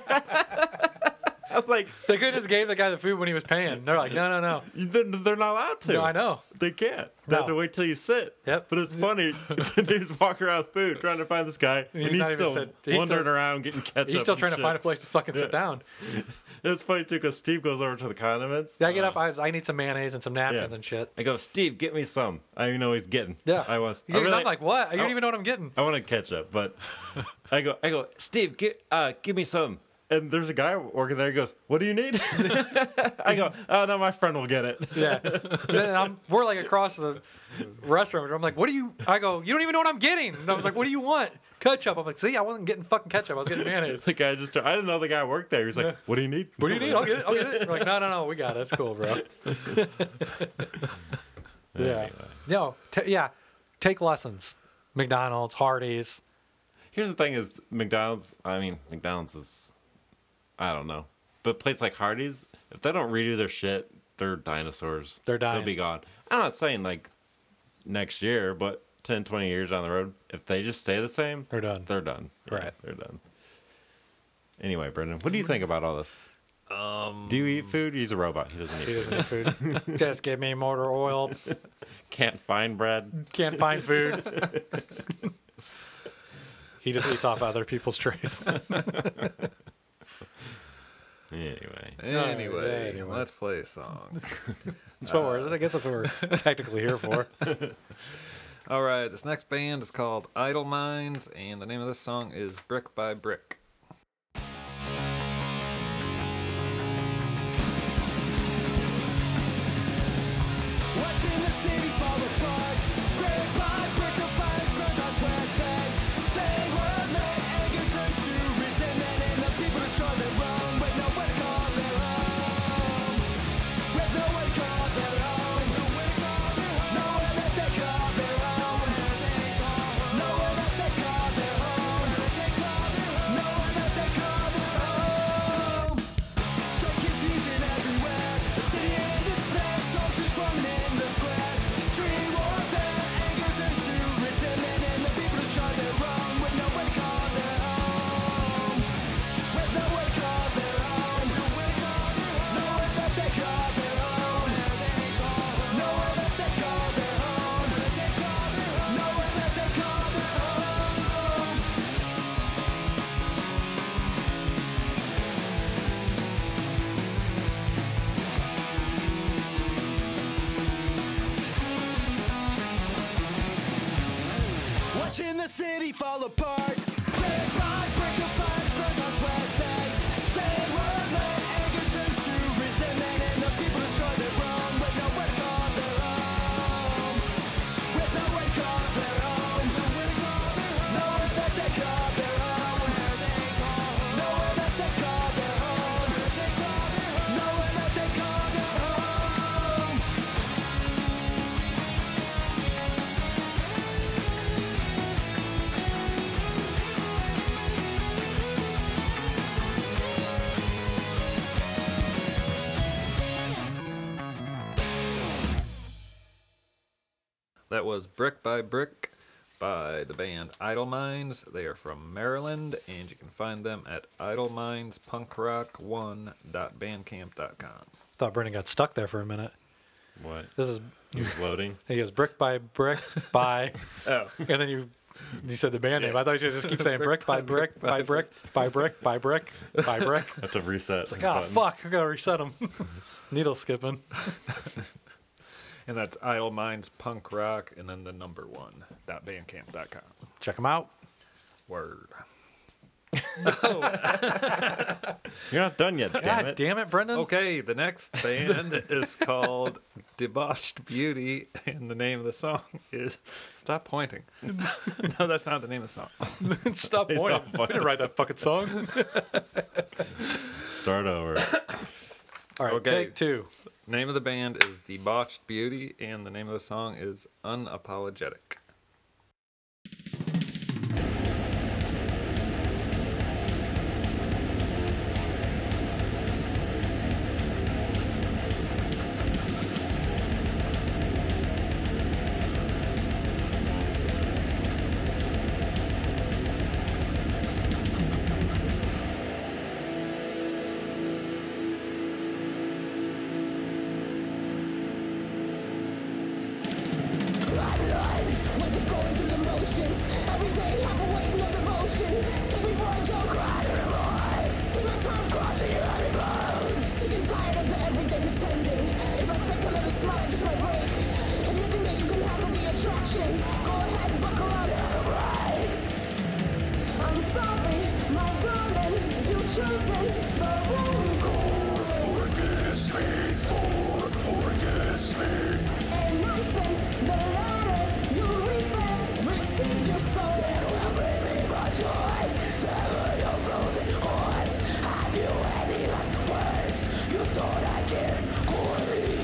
I was like, They could have just gave the guy the food when he was paying. They're like, no, no, no. they're, they're not allowed to. No, I know. They can't. They have No. to wait till you sit. Yep. But it's funny. He's walking around with food, trying to find this guy, and He's he's, not even still sit- he's wandering still- around getting ketchup. He's still and trying to shit. find a place to fucking sit Yeah. down. It's funny too because Steve goes over to the condiments. Yeah, I get Uh, up. I, was, I need some mayonnaise and some napkins Yeah. and shit. I go, Steve, get me some. I don't even know what he's getting. Yeah. I was. I Because really- I'm like, what? You don't I- even know what I'm getting. I wanted ketchup, but I go, I go, Steve, get, uh, give me some. And there's a guy working there. He goes, "What do you need?" I go, "Oh no, my friend will get it." Yeah. Then I'm, we're like across the restaurant. I'm like, what do you? I go, you don't even know what I'm getting. And I was like, what do you want? Ketchup. I'm like, see, I wasn't getting fucking ketchup. I was getting mayonnaise. The guy just, I didn't know the guy worked there. He was like, "What do you need?" What do you need? I'll get it. I'll get it. We're like, no, no, no, we got it. That's cool, bro. Yeah. Anyway. No. T- yeah. Take lessons. McDonald's, Hardee's. Here's the thing: is McDonald's. I mean, McDonald's is. I don't know, but places like Hardee's, if they don't redo their shit, they're dinosaurs. They're dying. They'll be gone. I'm not saying like next year, but ten, twenty years down the road, if they just stay the same, They're done. They're done. Yeah, Right. They're done. Anyway, Brendan, what do you think about all this? Um, do you eat food? He's a robot. He doesn't eat He food. doesn't eat food. Just give me motor oil. Can't find bread. Can't find food. He just eats off other people's trays. Anyway. Anyway, anyway. let's play a song. That's what we're, I guess that's what we're technically here for. All right, this next band is called Idle Minds, and the name of this song is Brick by Brick. Watching the city fall apart, brick by brick, the fires burn us where they they were lit. Anger turns to resentment, and the people destroy their own with nowhere to call their own. With nowhere to call their own. Nowhere that they call their own. Nowhere that they call their own. city fall apart. Brick by brick, the fires burn us where they they were let anger turns to resentment, and the people destroy their own with nowhere to call their own. With nowhere to call their own. Nowhere that they call their own. Nowhere that they call their own. Nowhere that they call their home. That was Brick by Brick by the band Idle Minds. They are from Maryland, and you can find them at idle minds punk rock one dot bandcamp dot com. Thought Brendan got stuck there for a minute. What? This is He's loading. he goes brick by brick by, Oh, and then you you said the band name. Yeah. I thought you just keep saying brick by brick by brick by brick by brick by brick. I have to reset. It's Like, oh fuck, I gotta reset them. Needle skipping. and that's Idle Minds Punk Rock, and then the number one dot bandcamp dot com. Check them out. Word. You're not done yet, damn God it. damn it, Brendan. Okay, the next band is called Debauched Beauty, and the name of the song is Stop Pointing. No, that's not the name of the song. Stop He's pointing. not I fucking- didn't write that fucking song. Start over. All right, Okay. take two. Name of the band is Debauched Beauty, and the name of the song is Unapologetic. When you're going through the motions, every day half awake, no devotion. Take me for a joke, ride a remorse. Take my time crossing your honey bones. Sick and tired of the everyday pretending. If I fake a little smile, I just might break. If you think that you can handle the attraction, go ahead, buckle up. Brakes. I'm sorry, my darling, you've chosen the wrong course. Orgasmic for orgasmic. And nonsense, the latter you reap and receive your soul. And will bring me my joy. Sever your frozen hearts. Have you any last words? You thought I cared poorly.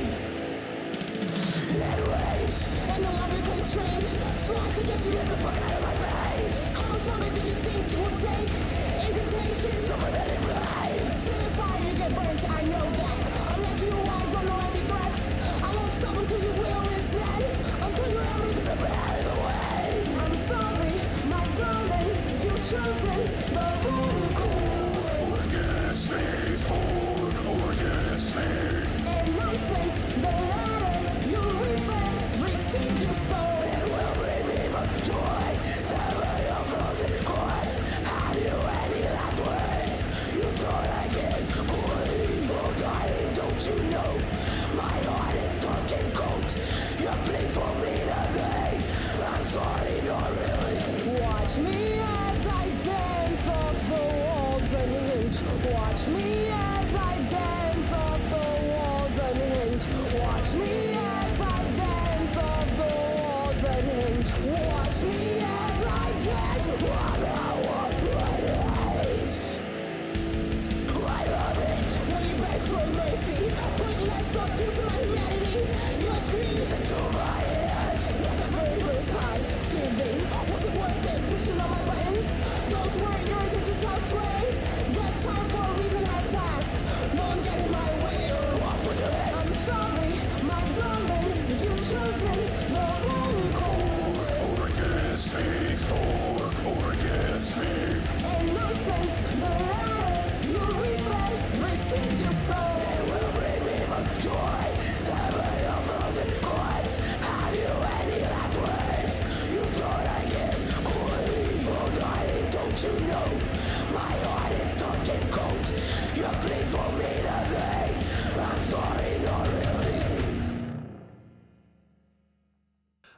Enraged and no longer constrained, so I suggest you get the fuck out of my face. How much longer do you think it will take? Incantations, summer that it rise. Live fire, you get burnt, I know that. Unlike you, I don't know every threat. I won't stop until your will is dead. Until your memories are out of the way. I'm sorry, my darling, you've chosen the wrong course. Orgasmic for orgasmic. And nonsense, the latter you reap and receive your soul. And will bring me much joy. Sever your frozen hearts. Have you any last words? You thought I did poorly. Oh darling, don't you know my heart is dark and cold. Your pleas won't mean a thing. I'm sorry, not really. Watch me as I dance off the walls and hinge. Watch me as I dance off the walls and hinge. Watch me as I dance off the walls and hinge. Watch me as I dance while I walk my eyes. I love it when you beg for mercy. Pointless up due to my humanity. Your screams into my ears. Like a flavor's high, soothing. Was it worth it pushing on my buttons? Those weren't your intentions elsewhere. That time for a reason has passed.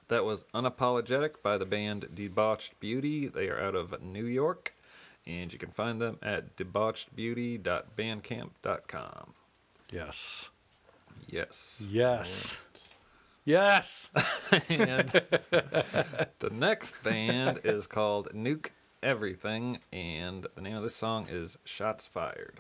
That was Unapologetic by the band Debauched Beauty. They are out of New York, and you can find them at debauched beauty dot bandcamp dot com. Yes. Yes. Yes. Yes. And the next band is called Nuke Everything, and the name of this song is Shots Fired.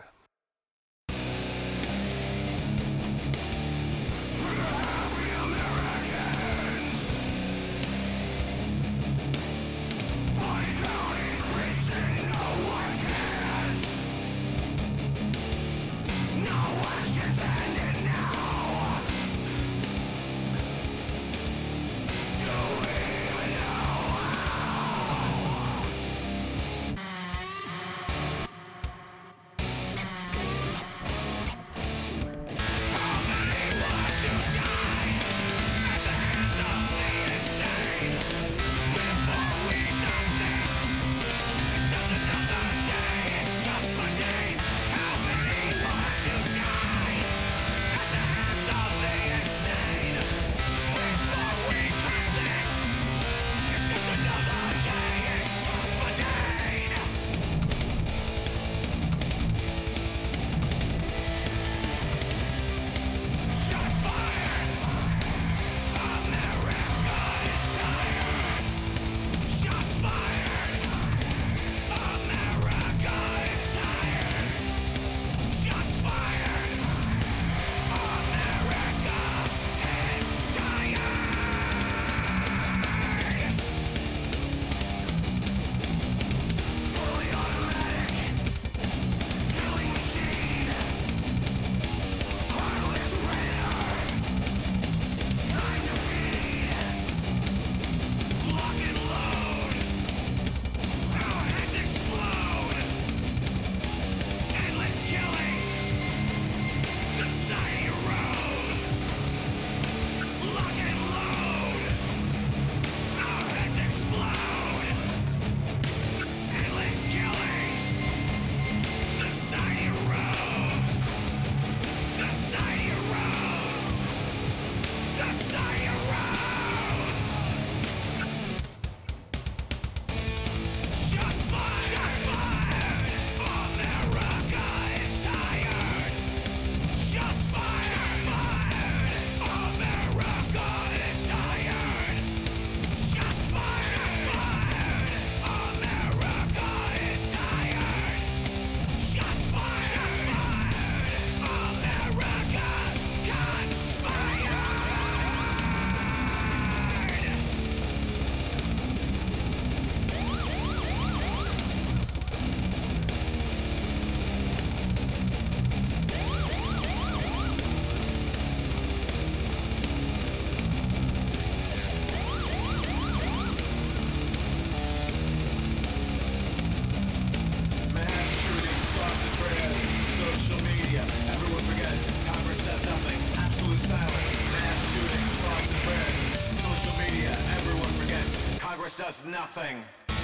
Does nothing.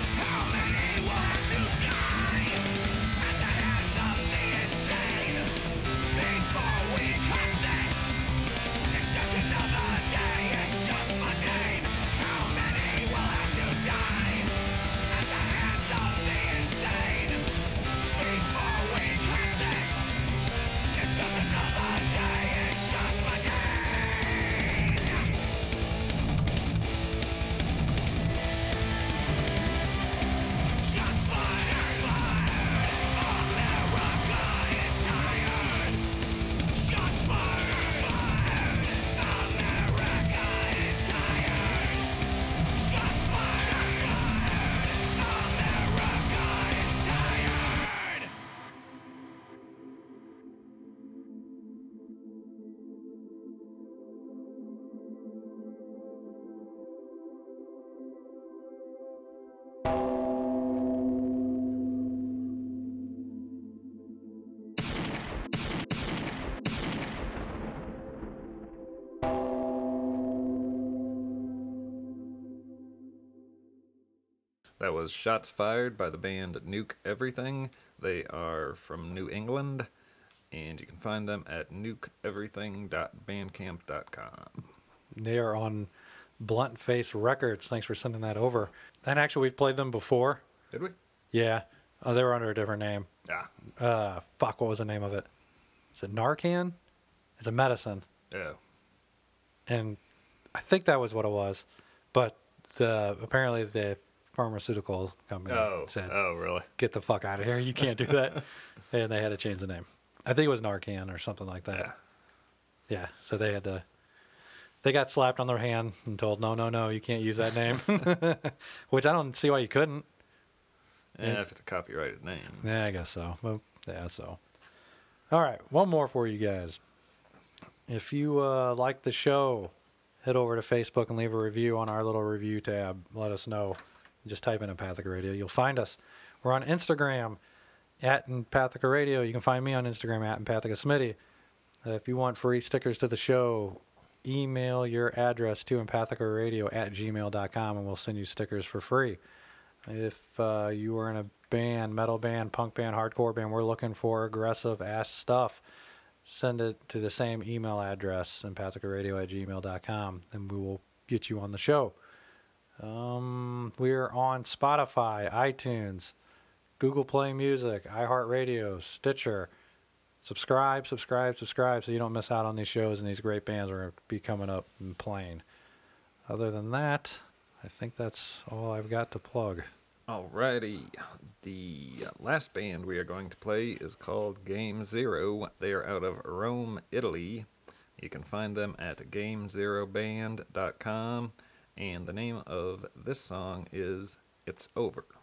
That was Shots Fired by the band Nuke Everything. They are from New England, and you can find them at nuke everything dot bandcamp dot com. They are on Blunt Face Records. Thanks for sending that over. And actually, we've played them before. Did we? Yeah. Oh, they were under a different name. Yeah. Uh, fuck, what was the name of it? Is it Narcan? It's a medicine. Yeah. And I think that was what it was. But the, apparently the pharmaceutical company Oh. said, Oh, really? get the fuck out of here. You can't do that. And they had to change the name. I think it was Narcan or something like that. Yeah. Yeah. So they had to, they got slapped on their hand and told, no, no, no, you can't use that name. Which I don't see why you couldn't. Yeah, if it's a copyrighted name. Yeah, I guess so. Well, yeah, so. All right, one more for you guys. If you uh, like the show, head over to Facebook and leave a review on our little review tab. Let us know. Just type in Empathica Radio. You'll find us. We're on Instagram at Empathica Radio. You can find me on Instagram at Empathica Smitty. Uh, if you want free stickers to the show, email your address to empathicaradio at gmail dot com and we'll send you stickers for free. If uh, you are in a band, metal band, punk band, hardcore band, we're looking for aggressive ass stuff, send it to the same email address, empathicaradio at gmail dot com, and we will get you on the show. Um, we're on Spotify, iTunes, Google Play Music, iHeartRadio, Stitcher. Subscribe, subscribe, subscribe so you don't miss out on these shows and these great bands are going to be coming up and playing. Other than that, I think that's all I've got to plug. Alrighty. The last band we are going to play is called Game Zero. They are out of Rome, Italy. You can find them at game zero band dot com. And the name of this song is It's Over.